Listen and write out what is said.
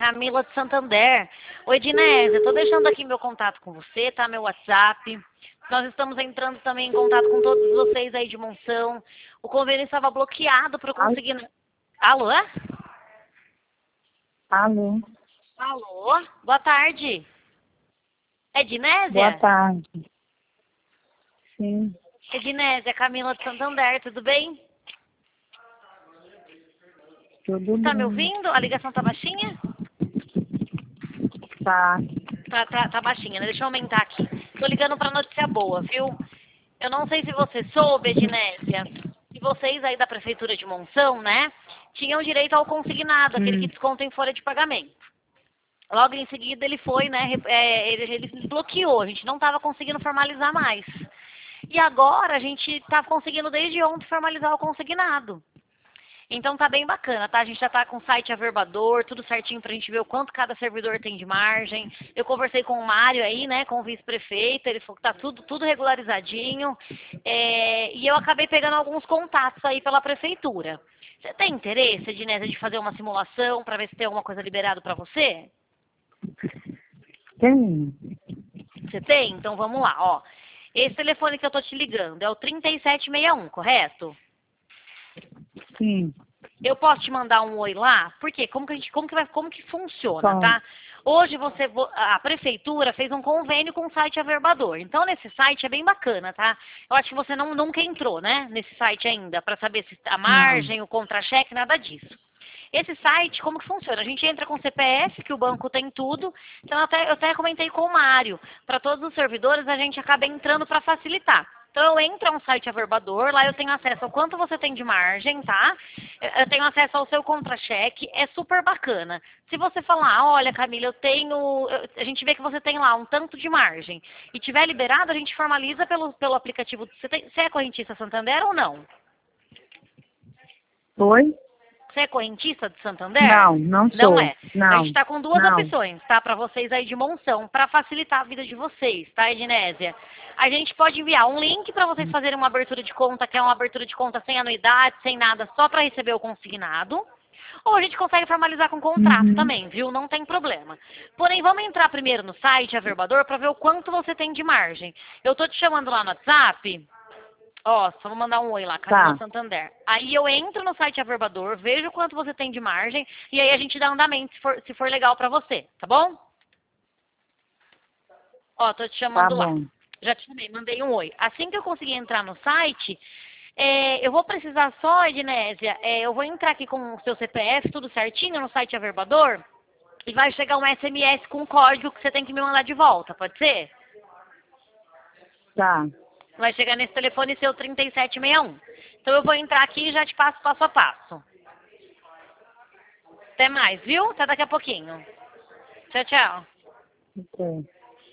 Camila de Santander. Oi, Ednésia, tô deixando aqui meu contato com você, tá? Meu WhatsApp. Nós estamos entrando também em contato com todos vocês aí de Monção. O convênio estava bloqueado para eu conseguir... Alô? Alô? Alô? Boa tarde. É Ednésia? Boa tarde. Sim, Ednésia, Camila de Santander, tudo bem? tudo Tá me bem. ouvindo? A ligação tá baixinha? Tá. Tá baixinha, né? Deixa eu aumentar aqui. Tô ligando pra notícia boa, viu? Eu não sei se você soube, Ednésia, que vocês aí da Prefeitura de Monção, né, tinham direito ao consignado, aquele que desconta em folha de pagamento. Logo em seguida ele foi, né, ele bloqueou, a gente não estava conseguindo formalizar mais. E agora a gente está conseguindo desde ontem formalizar o consignado. Então tá bem bacana, tá? A gente já tá com o site averbador, tudo certinho pra gente ver o quanto cada servidor tem de margem. Eu conversei com o Mário aí, né, com o vice-prefeito, ele falou que tá tudo regularizadinho. E eu acabei pegando alguns contatos aí pela prefeitura. Você tem interesse, Ednésia, de fazer uma simulação para ver se tem alguma coisa liberado para você? Tem. Você tem? Então vamos lá, ó. Esse telefone que eu tô te ligando é o 3761, correto? Sim. Eu posso te mandar um oi lá? Por quê? Como que funciona, Bom. tá? Hoje a prefeitura fez um convênio com o site Averbador. Então nesse site é bem bacana, tá? Eu acho que você nunca entrou, né? Nesse site ainda para saber se a Não. margem, o contra-cheque, nada disso. Esse site, como que funciona? A gente entra com CPF, que o banco tem tudo. Então eu até comentei com o Mário, para todos os servidores a gente acaba entrando para facilitar. Então eu entro a um site averbador, lá eu tenho acesso ao quanto você tem de margem, tá? Eu tenho acesso ao seu contra-cheque, é super bacana. Se você falar, olha Camila, a gente vê que você tem lá um tanto de margem e tiver liberado, a gente formaliza pelo aplicativo. Você é correntista Santander ou não? Oi? Você é correntista de Santander? Não Não sou. é. A gente Não. está com duas Não. opções, tá? Para vocês aí de Monção, para facilitar a vida de vocês, tá, Ednésia? A gente pode enviar um link para vocês fazerem uma abertura de conta, que é uma abertura de conta sem anuidade, sem nada, só para receber o consignado. Ou a gente consegue formalizar com contrato também, viu? Não tem problema. Porém, vamos entrar primeiro no site Averbador para ver o quanto você tem de margem. Eu tô te chamando lá no WhatsApp. Ó, só vou mandar um oi lá, Camila Santander. Aí eu entro no site Averbador, vejo quanto você tem de margem e aí a gente dá andamento se for legal pra você, tá bom? Ó, tô te chamando lá. Bom. Já te chamei, mandei um oi. Assim que eu conseguir entrar no site, eu vou precisar só, Ednésia, eu vou entrar aqui com o seu CPF, tudo certinho, no site Averbador, e vai chegar um SMS com um código que você tem que me mandar de volta, pode ser? Tá. Vai chegar nesse telefone seu 3761. Então eu vou entrar aqui e já te passo passo a passo. Até mais, viu? Até daqui a pouquinho. Tchau, tchau. Ok.